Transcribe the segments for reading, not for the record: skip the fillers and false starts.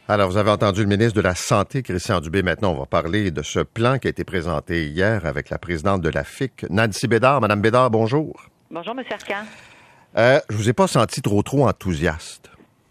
Alors, vous avez entendu le ministre de la Santé, Christian Dubé. Maintenant, on va parler de ce plan qui a été présenté hier avec la présidente de la FIC, Nancy Bédard. Madame Bédard, bonjour. Bonjour, M. Arcan. Je vous ai pas senti trop enthousiaste.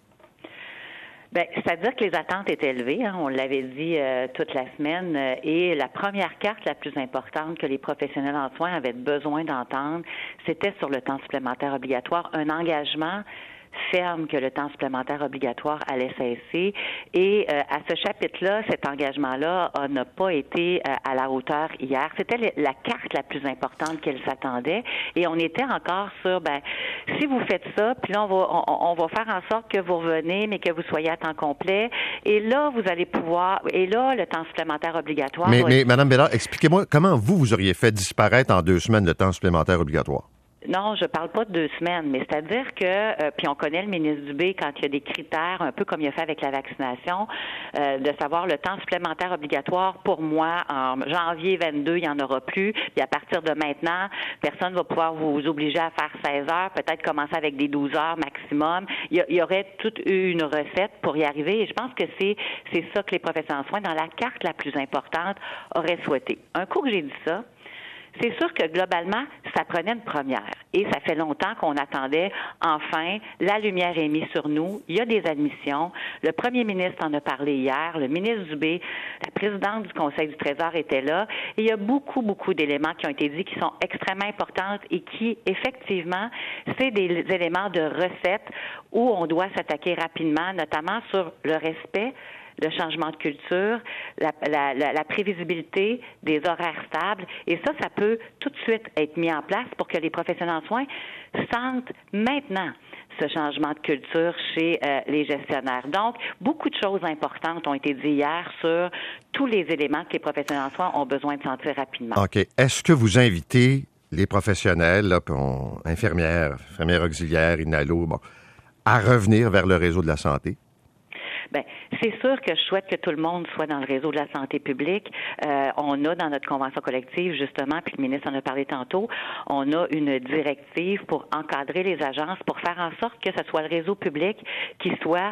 Bien, c'est-à-dire que les attentes étaient élevées, on l'avait dit toute la semaine, et la première carte la plus importante que les professionnels en soins avaient besoin d'entendre, c'était sur le temps supplémentaire obligatoire, un engagement ferme que le temps supplémentaire obligatoire allait cesser. Et à ce chapitre-là, cet engagement-là n'a pas été à la hauteur hier. C'était la carte la plus importante qu'elle s'attendait. Et on était encore sur, si vous faites ça, puis là, on va faire en sorte que vous revenez, mais que vous soyez à temps complet. Et là, vous allez pouvoir... Et là, le temps supplémentaire obligatoire... Mais Mme Bédard, expliquez-moi, comment vous auriez fait disparaître en 2 semaines le temps supplémentaire obligatoire? Non, je parle pas de 2 semaines, mais c'est-à-dire que, puis on connaît le ministre Dubé quand il y a des critères, un peu comme il a fait avec la vaccination, de savoir le temps supplémentaire obligatoire, pour moi, en janvier 22, il n'y en aura plus, puis à partir de maintenant, personne ne va pouvoir vous obliger à faire 16 heures, peut-être commencer avec des 12 heures maximum. Il y aurait toute une recette pour y arriver, et je pense que c'est ça que les professionnels en soins, dans la carte la plus importante, auraient souhaité. Un coup que j'ai dit ça, c'est sûr que globalement, ça prenait une première. Et ça fait longtemps qu'on attendait, enfin, la lumière est mise sur nous. Il y a des admissions. Le premier ministre en a parlé hier. Le ministre Dubé, la présidente du Conseil du Trésor était là. Et il y a beaucoup d'éléments qui ont été dits qui sont extrêmement importants et qui, effectivement, c'est des éléments de recette où on doit s'attaquer rapidement, notamment sur le respect, le changement de culture, la prévisibilité des horaires stables. Et ça peut tout de suite être mis en place pour que les professionnels en soins sentent maintenant ce changement de culture chez les gestionnaires. Donc, beaucoup de choses importantes ont été dites hier sur tous les éléments que les professionnels en soins ont besoin de sentir rapidement. OK. Est-ce que vous invitez les professionnels, infirmières auxiliaires, INALO, à revenir vers le réseau de la santé? Bien, c'est sûr que je souhaite que tout le monde soit dans le réseau de la santé publique. On a dans notre convention collective, justement, puis le ministre en a parlé tantôt, on a une directive pour encadrer les agences, pour faire en sorte que ce soit le réseau public qui soit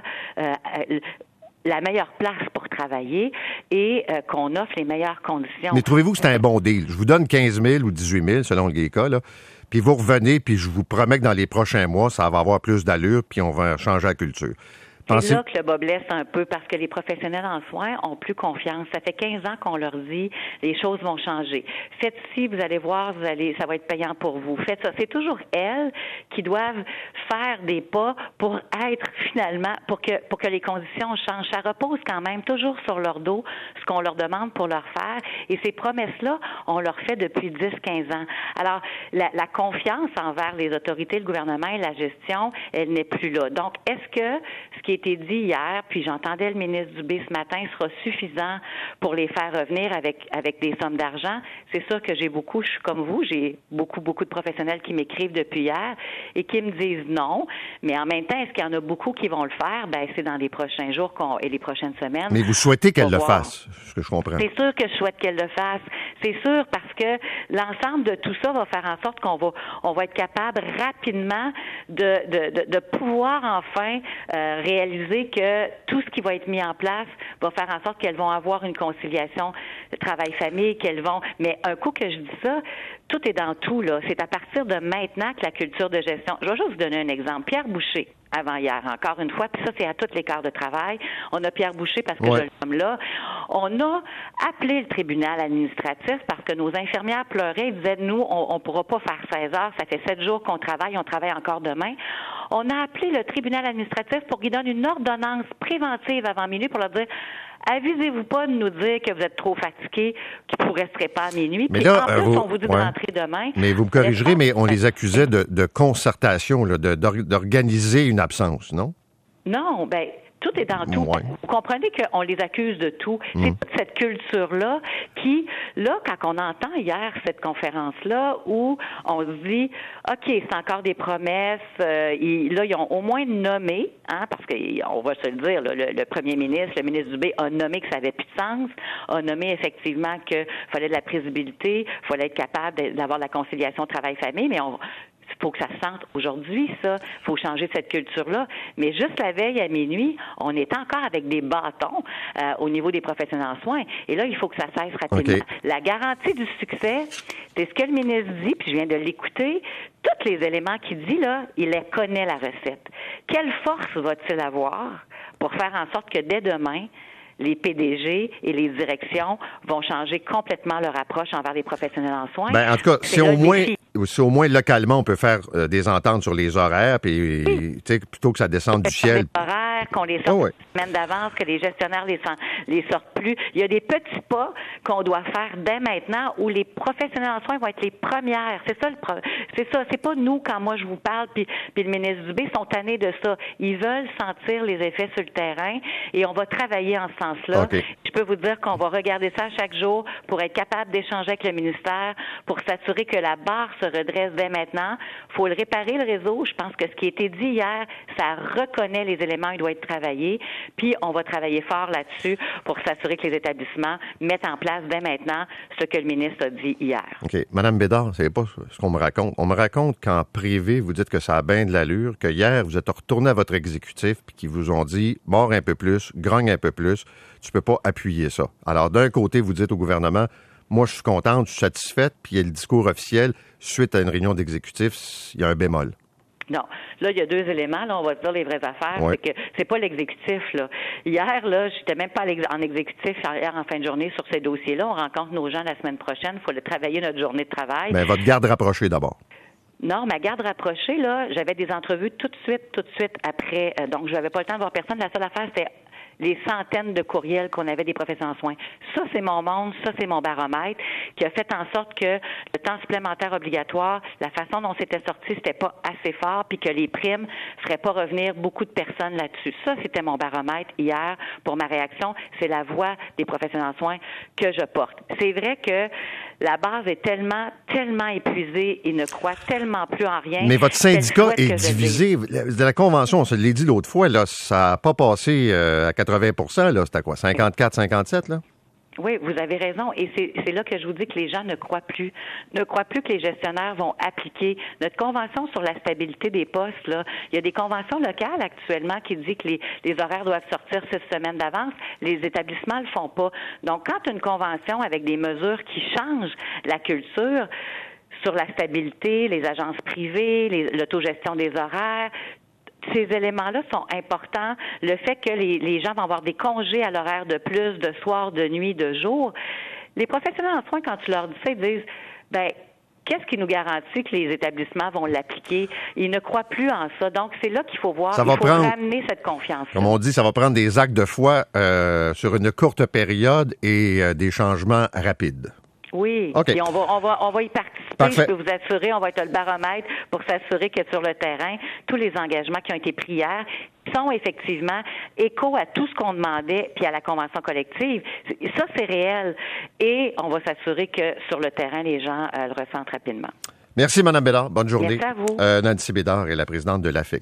la meilleure place pour travailler et qu'on offre les meilleures conditions. Mais trouvez-vous que c'est un bon deal? Je vous donne 15 000 ou 18 000, selon le cas, là, puis vous revenez, puis je vous promets que dans les prochains mois, ça va avoir plus d'allure, puis on va changer la culture. C'est là que le bas blesse un peu, parce que les professionnels en soins ont plus confiance. Ça fait 15 ans qu'on leur dit les choses vont changer. Faites ci, vous allez voir, ça va être payant pour vous. Faites ça. C'est toujours elles qui doivent faire des pas pour être finalement, pour que les conditions changent. Ça repose quand même toujours sur leur dos ce qu'on leur demande pour leur faire. Et ces promesses-là, on leur fait depuis 10-15 ans. Alors, la confiance envers les autorités, le gouvernement et la gestion, elle n'est plus là. Donc, est-ce que ce qui a été dit hier, puis j'entendais le ministre Dubé ce matin, sera suffisant pour les faire revenir avec des sommes d'argent? C'est sûr que je suis comme vous, j'ai beaucoup de professionnels qui m'écrivent depuis hier et qui me disent non, mais en même temps, est-ce qu'il y en a beaucoup qui vont le faire? Ben, c'est dans les prochains jours et les prochaines semaines. Mais vous souhaitez qu'elle le fasse, ce que je comprends. C'est sûr que je souhaite qu'elle le fasse. C'est sûr, parce que l'ensemble de tout ça va faire en sorte qu'on va être capable rapidement de pouvoir enfin réaliser que tout ce qui va être mis en place va faire en sorte qu'elles vont avoir une conciliation travail-famille, mais un coup que je dis ça, tout est dans tout, là. C'est à partir de maintenant que la culture de gestion... Je vais juste vous donner un exemple. Pierre Boucher, avant hier, encore une fois, puis ça, c'est à tous les quarts de travail. On a Pierre Boucher parce que je le nomme là. On a appelé le tribunal administratif parce que nos infirmières pleuraient. Ils disaient, nous, on ne pourra pas faire 16 heures. Ça fait 7 jours qu'on travaille. On travaille encore demain. On a appelé le tribunal administratif pour qu'il donne une ordonnance préventive avant minuit pour leur dire, avisez-vous pas de nous dire que vous êtes trop fatigués, qu'ils ne vous resteraient pas à minuit. Mais puis là, en plus, on vous dit de rentrer demain. Mais vous me corrigerez, mais on les accusait de concertation, là, d'organiser une absence, non? Non, bien, tout est dans tout. Ouais. Vous comprenez qu'on les accuse de tout. C'est toute cette culture-là qui, là, quand on entend hier cette conférence-là où on se dit, OK, c'est encore des promesses, là, ils ont au moins nommé, parce qu'on va se le dire, là, le premier ministre, le ministre Dubé a nommé que ça n'avait plus de sens, a nommé effectivement qu'il fallait de la prévisibilité, il fallait être capable d'avoir de la conciliation travail-famille, mais faut que ça se sente aujourd'hui, ça. Il faut changer cette culture-là. Mais juste la veille à minuit, on est encore avec des bâtons au niveau des professionnels en soins. Et là, il faut que ça cesse rapidement. Okay. La garantie du succès, c'est ce que le ministre dit, puis je viens de l'écouter. Tous les éléments qu'il dit, là, il les connaît, la recette. Quelle force va-t-il avoir pour faire en sorte que dès demain, les PDG et les directions vont changer complètement leur approche envers les professionnels en soins? Ben, en tout cas, si au moins localement, on peut faire des ententes sur les horaires, puis plutôt que ça descende du ciel. Les horaires, qu'on les sorte une semaine d'avance, que les gestionnaires les sortent plus. Il y a des petits pas qu'on doit faire dès maintenant où les professionnels en soins vont être les premières. C'est ça. C'est pas nous, quand moi je vous parle, puis le ministre Dubé sont tannés de ça. Ils veulent sentir les effets sur le terrain et on va travailler en ce sens-là. Okay. Je peux vous dire qu'on va regarder ça chaque jour pour être capable d'échanger avec le ministère, pour s'assurer que la barre se redresse dès maintenant. Il faut le réparer, le réseau. Je pense que ce qui a été dit hier, ça reconnaît les éléments qui doivent être travaillés. Puis, on va travailler fort là-dessus pour s'assurer que les établissements mettent en place dès maintenant ce que le ministre a dit hier. OK. Madame Bédard, c'est pas ce qu'on me raconte. On me raconte qu'en privé, vous dites que ça a bien de l'allure, que hier, vous êtes retourné à votre exécutif puis qu'ils vous ont dit « mord un peu plus, grogne un peu plus, tu peux pas appuyer ça ». Alors, d'un côté, vous dites au gouvernement « moi, je suis contente, je suis satisfaite », puis il y a le discours officiel, suite à une réunion d'exécutif, il y a un bémol. Non. Là, il y a deux éléments. Là, on va dire les vraies affaires. Ouais. C'est que c'est pas l'exécutif, là. Hier, là, j'étais même pas en exécutif hier en fin de journée sur ces dossiers-là. On rencontre nos gens la semaine prochaine. Il faut travailler notre journée de travail. Mais votre garde rapprochée d'abord. Non, ma garde rapprochée, là, j'avais des entrevues tout de suite après. Donc, je n'avais pas le temps de voir personne. La seule affaire, c'était les centaines de courriels qu'on avait des professionnels en soins. Ça, c'est mon monde, ça, c'est mon baromètre, qui a fait en sorte que le temps supplémentaire obligatoire, la façon dont c'était sorti, c'était pas assez fort, puis que les primes feraient pas revenir beaucoup de personnes là-dessus. Ça, c'était mon baromètre hier pour ma réaction. C'est la voix des professionnels en soins que je porte. C'est vrai que la base est tellement épuisée, ils ne croient tellement plus en rien. Mais votre syndicat est divisé. De la convention, on se l'a dit l'autre fois, là, ça n'a pas passé à 80 %, là, c'était quoi, 54, 57, là? Oui, vous avez raison. Et c'est là que je vous dis que les gens ne croient plus que les gestionnaires vont appliquer notre convention sur la stabilité des postes. Là, il y a des conventions locales actuellement qui disent que les horaires doivent sortir 6 semaines d'avance. Les établissements le font pas. Donc, quand une convention avec des mesures qui changent la culture sur la stabilité, les agences privées, l'autogestion des horaires, ces éléments-là sont importants. Le fait que les gens vont avoir des congés à l'horaire de plus, de soir, de nuit, de jour. Les professionnels en soins, quand tu leur dis ça, ils disent, qu'est-ce qui nous garantit que les établissements vont l'appliquer? Ils ne croient plus en ça. Donc, c'est là qu'il faut voir, ramener cette confiance. Comme on dit, ça va prendre des actes de foi sur une courte période et des changements rapides. Oui, okay. Puis on va y participer. Parfait. Je peux vous assurer, on va être le baromètre pour s'assurer que sur le terrain, tous les engagements qui ont été pris hier sont effectivement écho à tout ce qu'on demandait puis à la convention collective. Ça, c'est réel. Et on va s'assurer que sur le terrain, les gens le ressentent rapidement. Merci, Mme Bédard. Bonne journée. Merci à vous. Nancy Bédard est la présidente de l'AFIC.